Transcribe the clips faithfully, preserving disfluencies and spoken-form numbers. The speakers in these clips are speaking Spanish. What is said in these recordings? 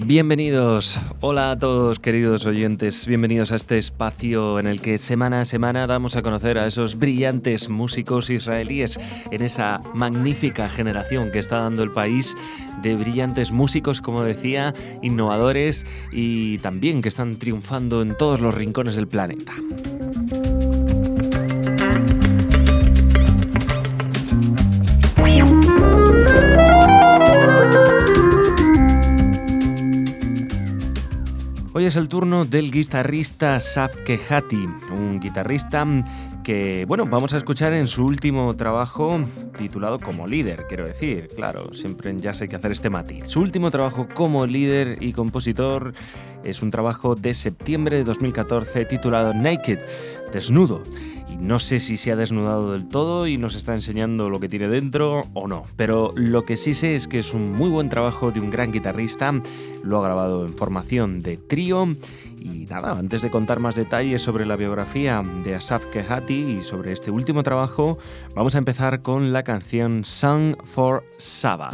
Bienvenidos, hola a todos queridos oyentes, bienvenidos a este espacio en el que semana a semana damos a conocer a esos brillantes músicos israelíes en esa magnífica generación que está dando el país de brillantes músicos, como decía, innovadores y también que están triunfando en todos los rincones del planeta. Hoy es el turno del guitarrista Asaf Kehati, un guitarrista que, bueno, vamos a escuchar en su último trabajo titulado Como Líder, quiero decir, claro, siempre en jazz hay que hacer este matiz. Su último trabajo como líder y compositor es un trabajo de septiembre de dos mil catorce titulado Naked, Desnudo. Y no sé si se ha desnudado del todo y nos está enseñando lo que tiene dentro o no. Pero lo que sí sé es que es un muy buen trabajo de un gran guitarrista. Lo ha grabado en formación de trío. Y nada, antes de contar más detalles sobre la biografía de Asaf Kehati y sobre este último trabajo, vamos a empezar con la canción Song for Saba.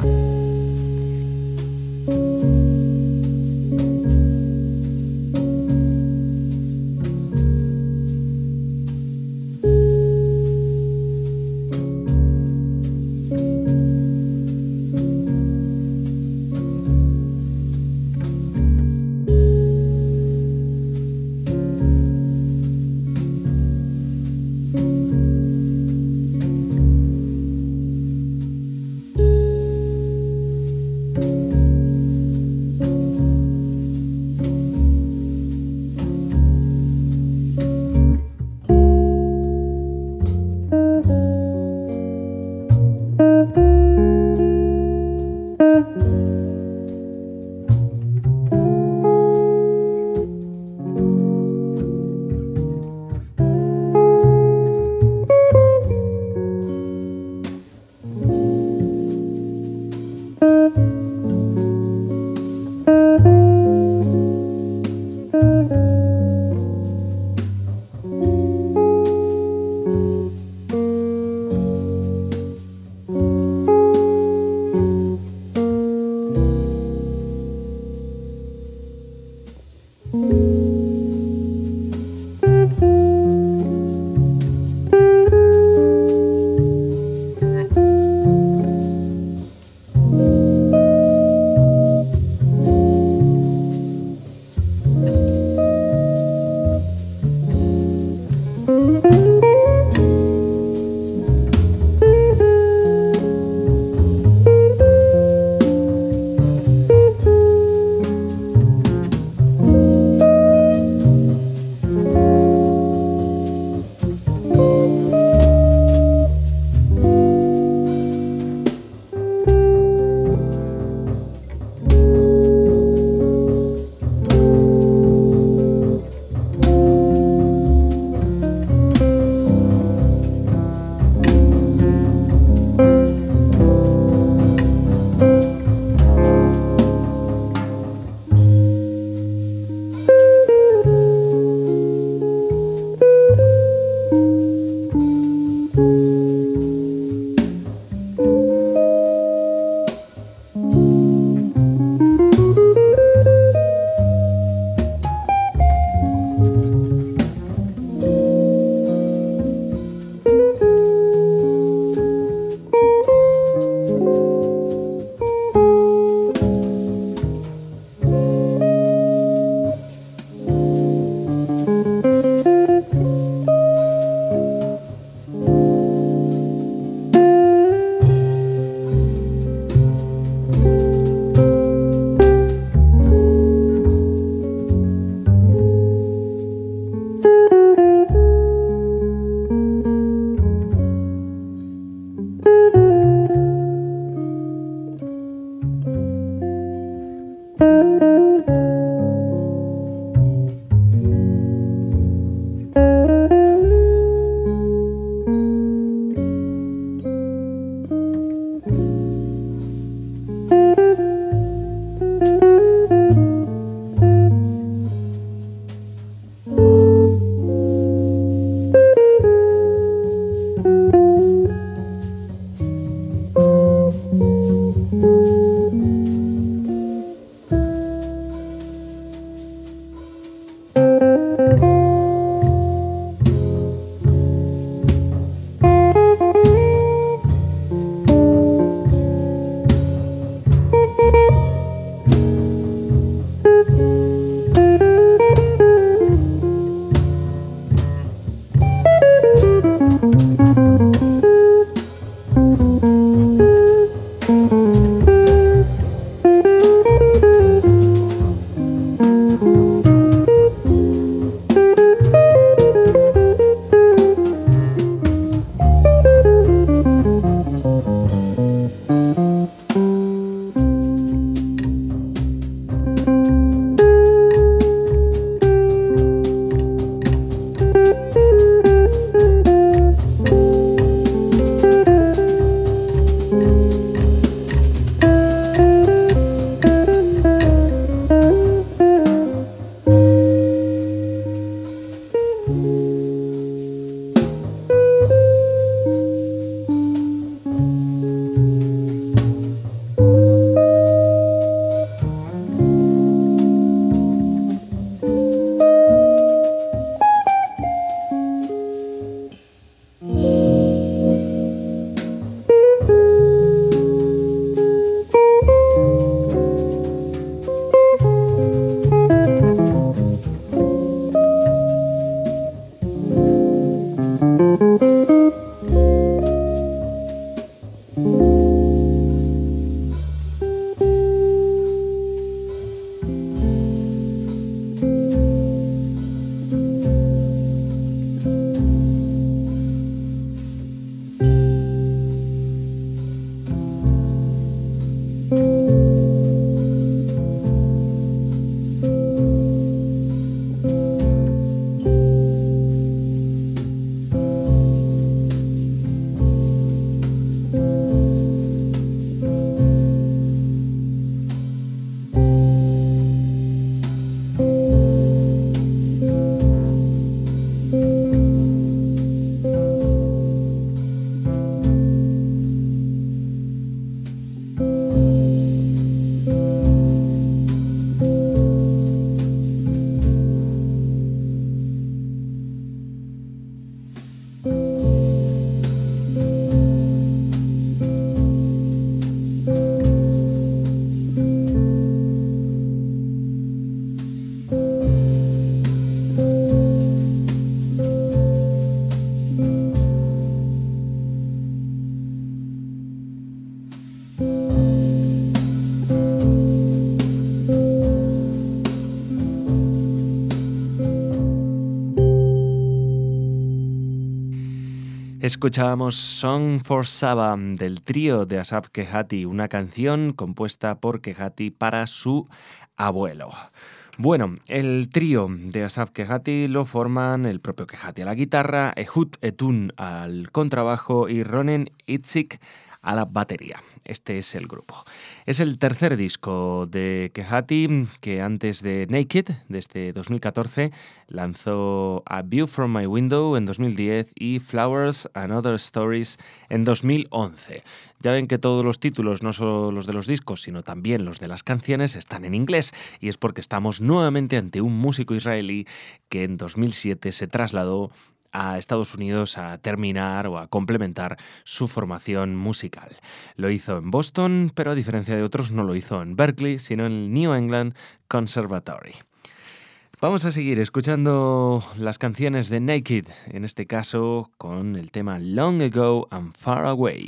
Escuchábamos Song for Saba del trío de Asaf Kehati, una canción compuesta por Kehati para su abuelo. Bueno, el trío de Asaf Kehati lo forman el propio Kehati a la guitarra, Ehud Etun al contrabajo y Ronen Itzik a la batería. Este es el grupo. Es el tercer disco de Kehati, que antes de Naked, desde dos mil catorce, lanzó A View from My Window en dos mil diez y Flowers and Other Stories en dos mil once. Ya ven que todos los títulos, no solo los de los discos, sino también los de las canciones, están en inglés, y es porque estamos nuevamente ante un músico israelí que en dos mil siete se trasladó a Estados Unidos a terminar o a complementar su formación musical. Lo hizo en Boston, pero a diferencia de otros no lo hizo en Berkeley, sino en el New England Conservatory. Vamos a seguir escuchando las canciones de Naked, en este caso con el tema Long Ago and Far Away.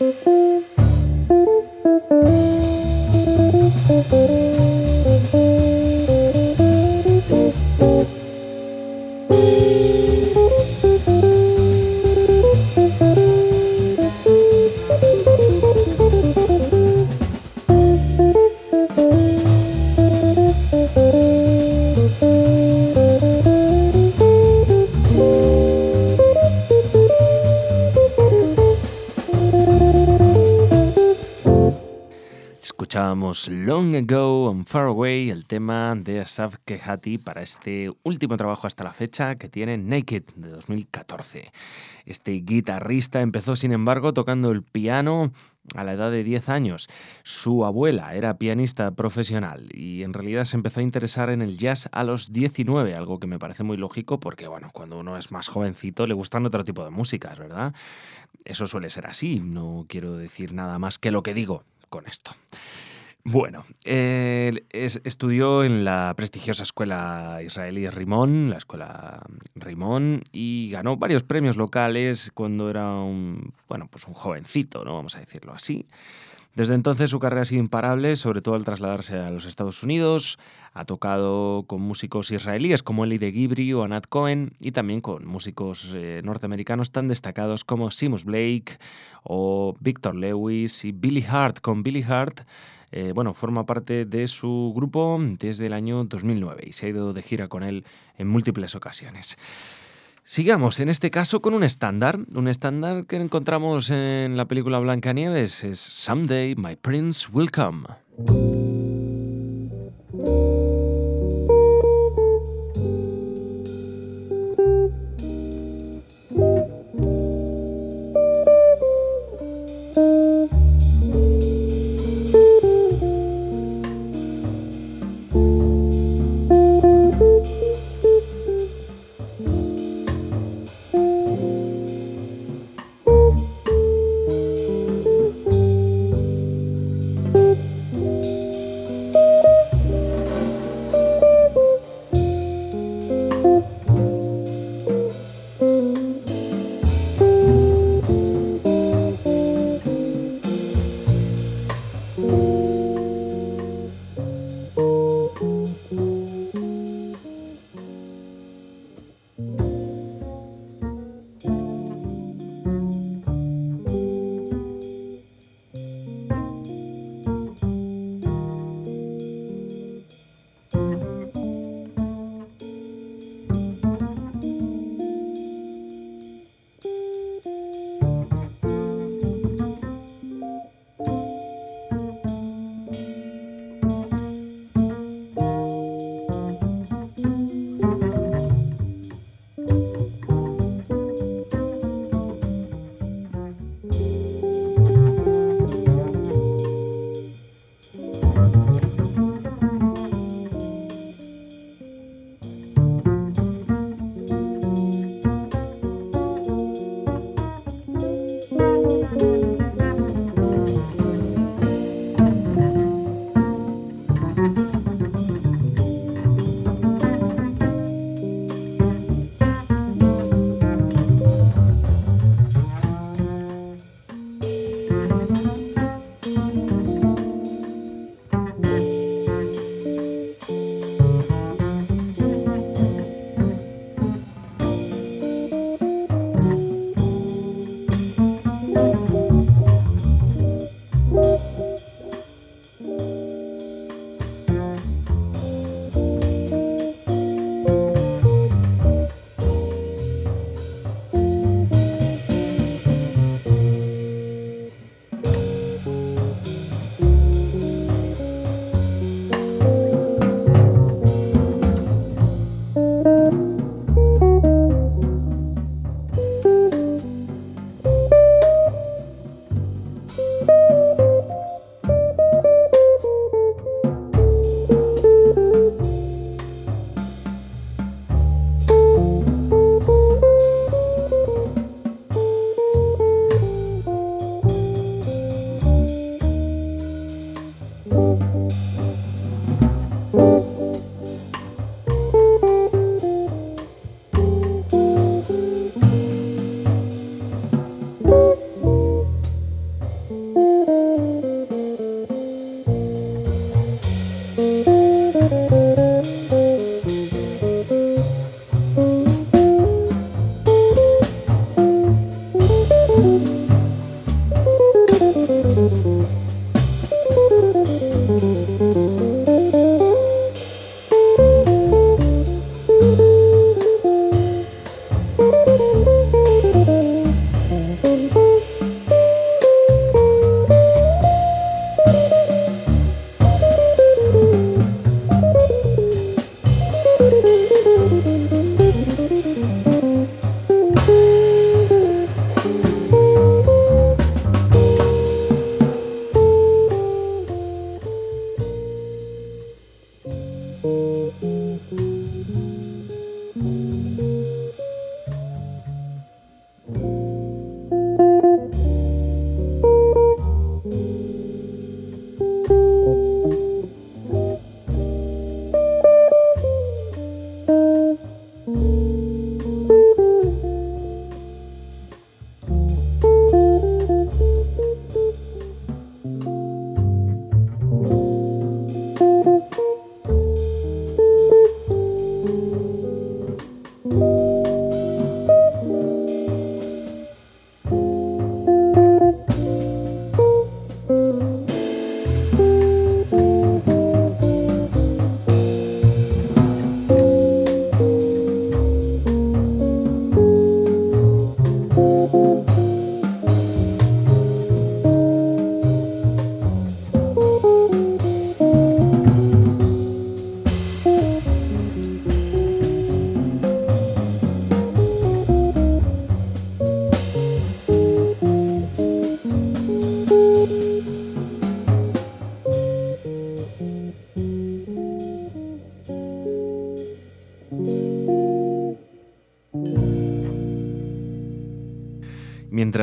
Escuchábamos Long Ago and Far Away, el tema de Asaf Kehati para este último trabajo hasta la fecha que tiene Naked de dos mil catorce. Este guitarrista empezó, sin embargo, tocando el piano a la edad de diez años. Su abuela era pianista profesional y en realidad se empezó a interesar en el jazz a los diecinueve, algo que me parece muy lógico porque, bueno, cuando uno es más jovencito le gustan otro tipo de músicas, ¿verdad? Eso suele ser así, no quiero decir nada más que lo que digo con esto. Bueno, eh, es, estudió en la prestigiosa escuela israelí Rimón, la escuela Rimón, y ganó varios premios locales cuando era un, bueno, pues un jovencito, ¿no? Vamos a decirlo así. Desde entonces su carrera ha sido imparable, sobre todo al trasladarse a los Estados Unidos. Ha tocado con músicos israelíes como Eli de Gibri o Anat Cohen y también con músicos eh, norteamericanos tan destacados como Seamus Blake o Victor Lewis y Billy Hart. Con Billy Hart, eh, bueno, forma parte de su grupo desde el año dos mil nueve y se ha ido de gira con él en múltiples ocasiones. Sigamos, en este caso, con un estándar, un estándar que encontramos en la película Blancanieves, es Someday My Prince Will Come.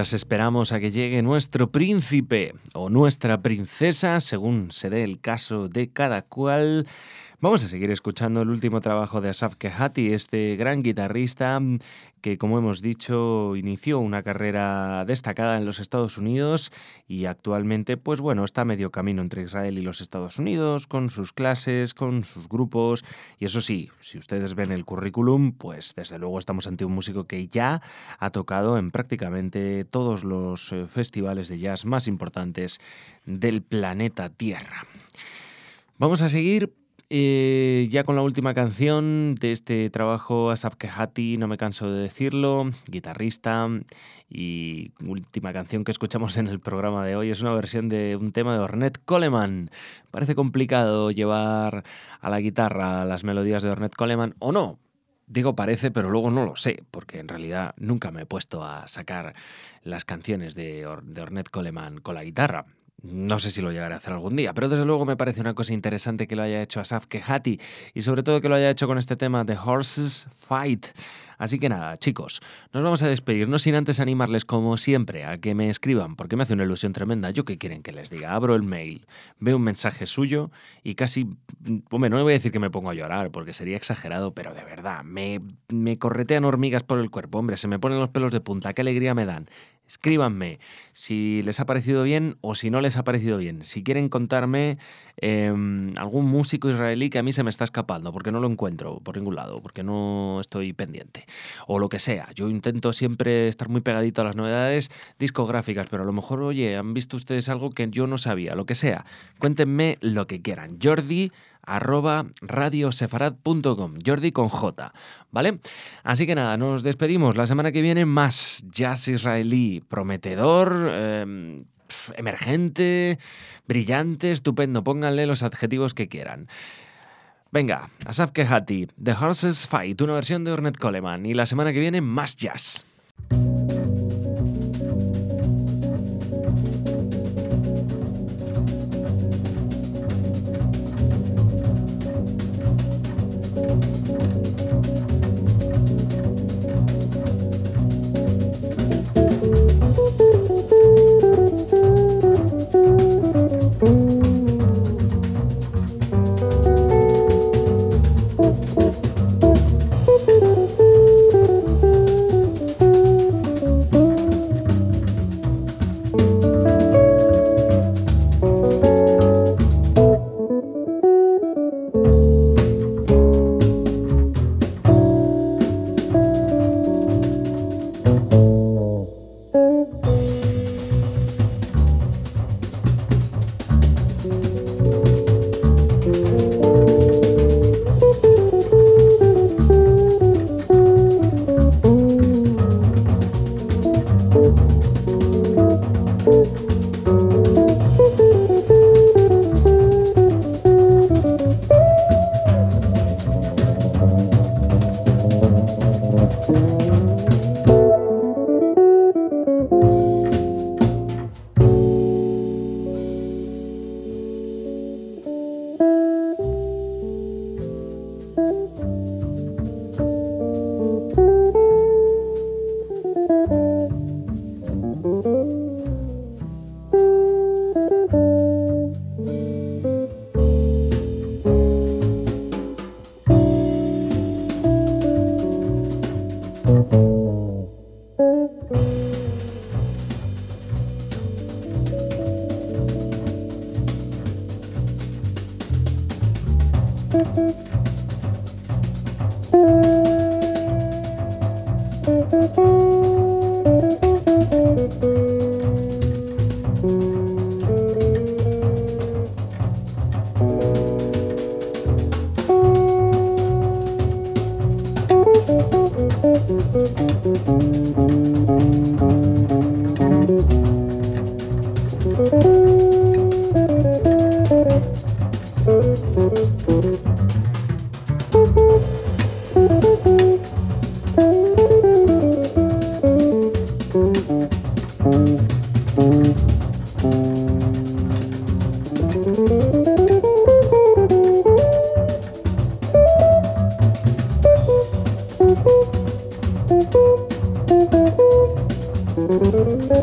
mientras esperamos a que llegue nuestro príncipe o nuestra princesa, según se dé el caso de cada cual, vamos a seguir escuchando el último trabajo de Asaf Kehati, este gran guitarrista que, como hemos dicho, inició una carrera destacada en los Estados Unidos y actualmente, pues bueno, está a medio camino entre Israel y los Estados Unidos, con sus clases, con sus grupos, y eso sí, si ustedes ven el currículum, pues desde luego estamos ante un músico que ya ha tocado en prácticamente todos los festivales de jazz más importantes del planeta Tierra. Vamos a seguir Eh, ya con la última canción de este trabajo, Asaf Kehati, no me canso de decirlo, guitarrista, y última canción que escuchamos en el programa de hoy es una versión de un tema de Ornette Coleman. Parece complicado llevar a la guitarra las melodías de Ornette Coleman, ¿o no? Digo parece, pero luego no lo sé, porque en realidad nunca me he puesto a sacar las canciones de, Or- de Ornette Coleman con la guitarra. No sé si lo llegaré a hacer algún día, pero desde luego me parece una cosa interesante que lo haya hecho Asaf Kehati y sobre todo que lo haya hecho con este tema The Horses Fight. Así que nada, chicos, nos vamos a despedir, no sin antes animarles como siempre a que me escriban, porque me hace una ilusión tremenda. ¿Yo qué quieren que les diga? Abro el mail, veo un mensaje suyo y casi, hombre, no le voy a decir que me pongo a llorar porque sería exagerado, pero de verdad, me, me corretean hormigas por el cuerpo, hombre, se me ponen los pelos de punta, qué alegría me dan. Escríbanme si les ha parecido bien o si no les ha parecido bien. Si quieren contarme eh, algún músico israelí que a mí se me está escapando porque no lo encuentro por ningún lado, porque no estoy pendiente. O lo que sea. Yo intento siempre estar muy pegadito a las novedades discográficas, pero a lo mejor, oye, han visto ustedes algo que yo no sabía. Lo que sea. Cuéntenme lo que quieran. Jordi arroba radiosefarad punto com, Jordi con J, ¿vale? Así que nada, nos despedimos. La semana que viene más jazz israelí prometedor, eh, emergente, brillante, estupendo. Pónganle los adjetivos que quieran. Venga, Asaf Kehati, The Horses Fight, una versión de Ornette Coleman. Y la semana que viene más jazz. Thank you.